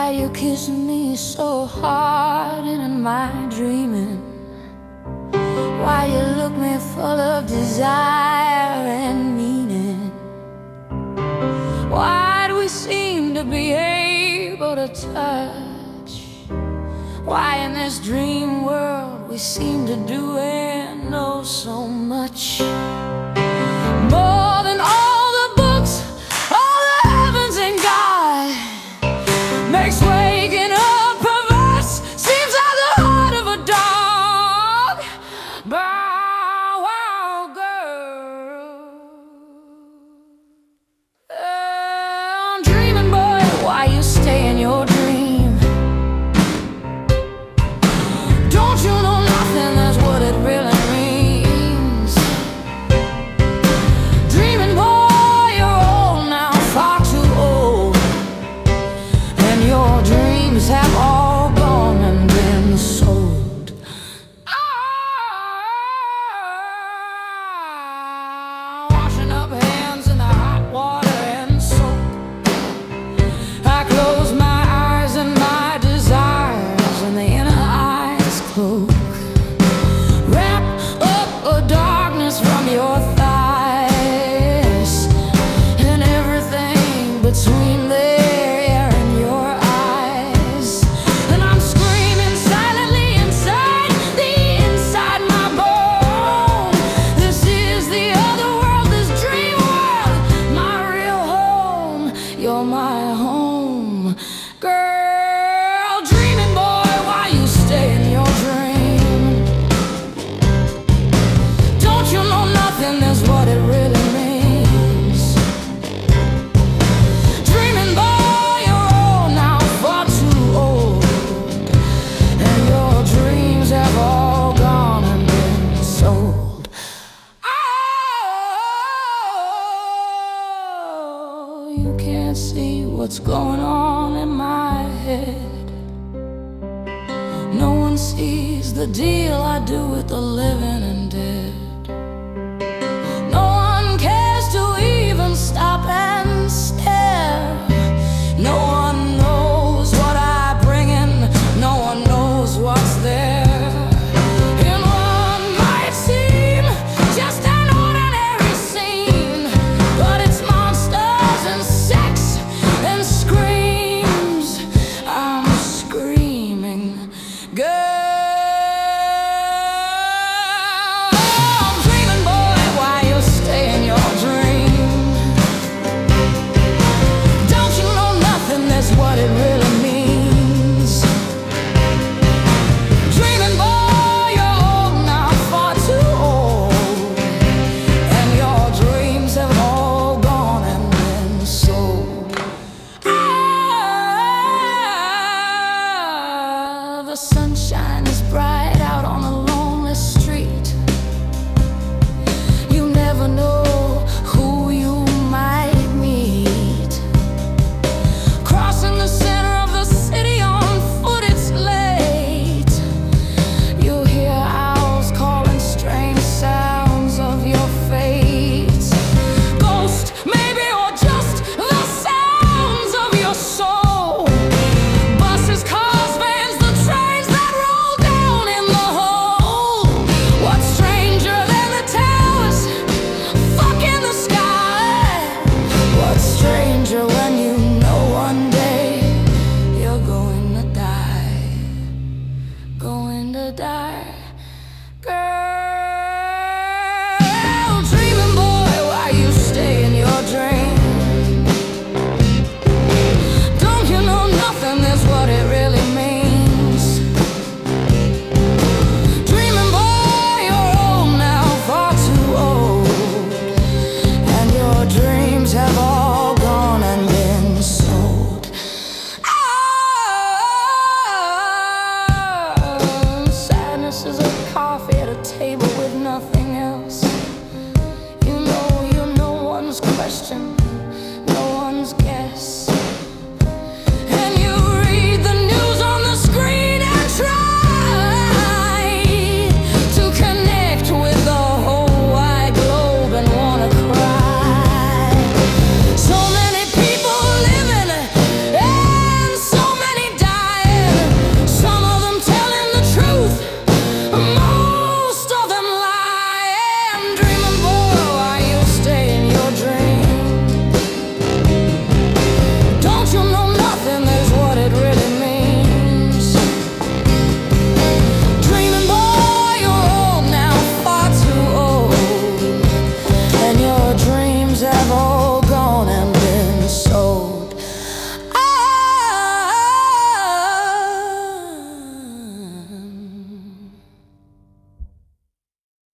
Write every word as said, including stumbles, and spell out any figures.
Why you kissing me so hard and in my dreaming? Why you look me full of desire and meaning? Why do we seem to be able to touch? Why in this dream world we seem to do and know so much? More than all the books, all the heavens and God, makes waking up perverse, seems like the heart of a dog. Bow wow, girl. Oh, I'm dreaming, boy, why you stay in your dream? Don't you know nothing, that's what it really means. Dreaming, boy, you're old now, far too old, and your dreams have all gone and been sold. Ah, washing up hands in the hot water and soap. I close my eyes and my desires and the inner eyes cloak. Wrap up a darkness from your thighs and everything between there and your eyes. And I'm screaming silently inside the inside my bone. This is the other world, this dream world, my real home. You're my home, girl. Dreaming, boy, why you stay in your dream? Don't you know nothing is what it really means? Dreaming, boy, you're old now, far too old, and your dreams have all gone and been sold. Oh, you can't see what's going on in my head. No one sees the deal I do with the living and dead. No one cares to even stop and stare. No one knows what I bring in. No one knows what's there. And what might seem just an ordinary scene, but it's monsters and sex and screams. I'm screaming, girl. I'm dreaming, boy, why you stay in your dream? Don't you know nothing, that's what it really means. Dreaming, boy, you're old now, far too old, and your dreams have all gone and been sold. Ah, the sunshine is bright out on a lonely street. You never know who you might meet. Crossing the center of the city on foot, it's late. You hear owls calling strange sounds of your fate. Ghost, maybe, or just the sounds of your soul. Buses, cars, vans, the trains that roll down in the hole. What's stranger than the towers fuck in the sky? What's stranger when you know one day you're going to die? Going to die, girl. Dreaming, boy, why you stay in your dream? Don't you know nothing, that's what it really means. Dreaming, boy, you're old now, far too old, and your dreams have all gone and been sold. Ah, sadness is a